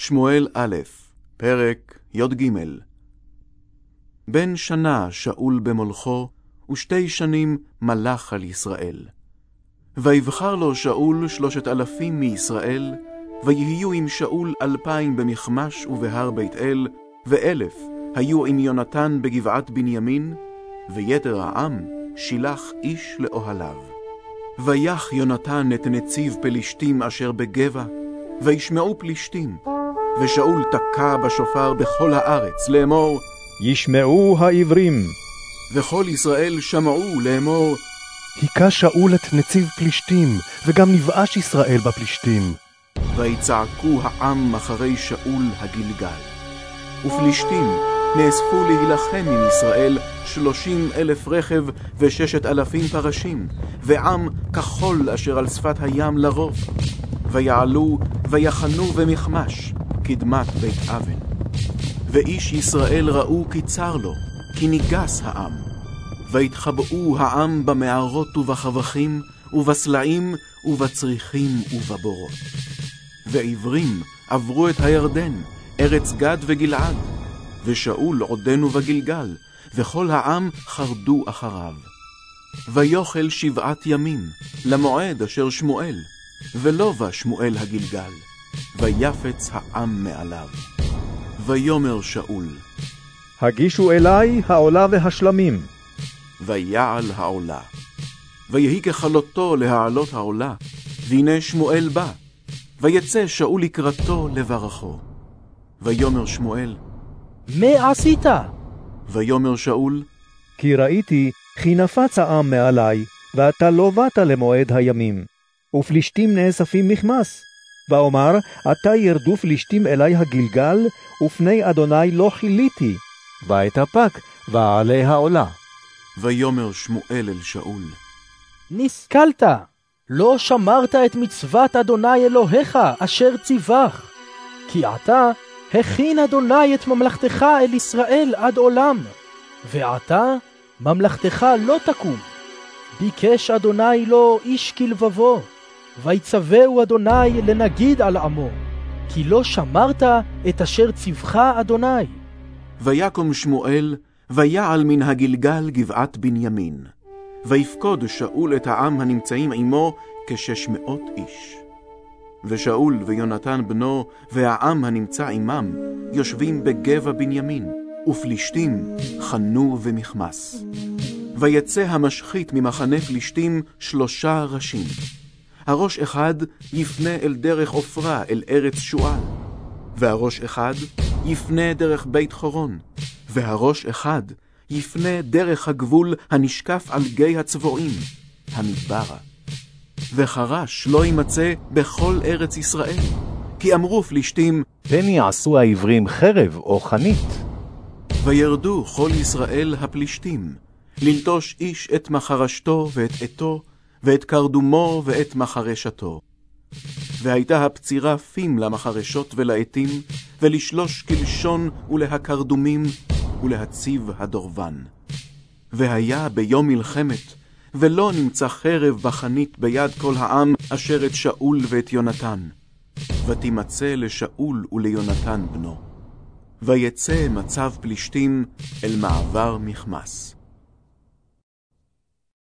שמואל א', פרק י"ג. בן שנה שאול במולכו, 2 שנים מלך על ישראל. ויבחר לו שאול 3,000 מישראל, ויהיו עם שאול 2,000 במחמש ובהר בית אל, 1,000 היו עם יונתן בגבעת בנימין, ויתר העם שילח איש לאוהליו. ויח יונתן את נציב פלישתים אשר בגבע, וישמעו פלישתים, ושאול תקע בשופר בכל הארץ לאמור, ישמעו העברים. וכל ישראל שמעו לאמור, היכה שאול את נציב פלישתים, וגם נבאש ישראל בפלישתים. ויצעקו העם אחרי שאול הגלגל. ופלישתים נאספו להילחם עם ישראל 30,000 רכב ו6,000 פרשים, ועם כחול אשר על שפת הים לרוב. ויעלו ויחנו במחמש, קדמת בית אבן. ואיש ישראל ראו כי צר לו, כי ניגס העם. והתחבאו העם במערות ובחבכים, ובסלעים, ובצריחים ובבורות. ועברים עברו את הירדן, ארץ גד וגלעד, ושאול עודנו בגלגל, וכל העם חרדו אחריו. ויוכל 7 ימים, למועד אשר שמואל, ולא בא שמואל הגלגל, ויפץ העם מעליו. ויאמר שאול, הגישו אליי העולה והשלמים. ויעל העולה. ויהי ככלותו להעלות העולה, והנה שמואל בא, ויצא שאול לקראתו לברכו. ויאמר שמואל, מה עשית? ויאמר שאול, כי ראיתי כי נפץ העם מעלי, ואתה לא באת למועד הימים, ופלישתים נאספים מחמס. ואומר, אתה ירדו פלישתים אלי הגלגל, ופני אדוני לא חיליתי, ואתאפק ועלה העולה. ויאמר שמואל אל שאול, נסכלת, לא שמרת את מצוות אדוני אלוהיך אשר ציווך, כי עתה הכין אדוני את ממלכתך אל ישראל עד עולם, ועתה ממלכתך לא תקום. ביקש אדוני לו איש כלבבו, ויצווהו אדוני לנגיד על עמו, כי לא שמרת את אשר ציווך אדוני. ויקום שמואל, ויעל מן הגלגל גבעת בנימין. ויפקוד שאול את העם הנמצאים עמו 600 איש. ושאול ויונתן בנו והעם הנמצא עמם יושבים בגבע בנימין, ופלישתים חנו ומחמס. ויצא המשחית ממחנה פלישתים 3 ראשים. הראש אחד יפנה אל דרך עופרה אל ארץ שועל, והראש אחד יפנה דרך בית חורון, והראש אחד יפנה דרך הגבול הנשקף על גיא הצבועים, המדברה. וחרש לא יימצא בכל ארץ ישראל, כי אמרו פלישתים, פן יעשו העברים חרב או חנית. וירדו כל ישראל הפלישתים, ללטוש איש את מחרשתו ואת עתו, ואת קרדומו ואת מחרשתו. והייתה הפצירה פים למחרשות ולעתים, ולשלוש כלשון ולהקרדומים, ולהציב הדורבן. והיה ביום מלחמת, ולא נמצא חרב בחנית ביד כל העם אשר את שאול ואת יונתן. ותימצא לשאול וליונתן בנו. ויצא מצב פלישתים אל מעבר מחמס.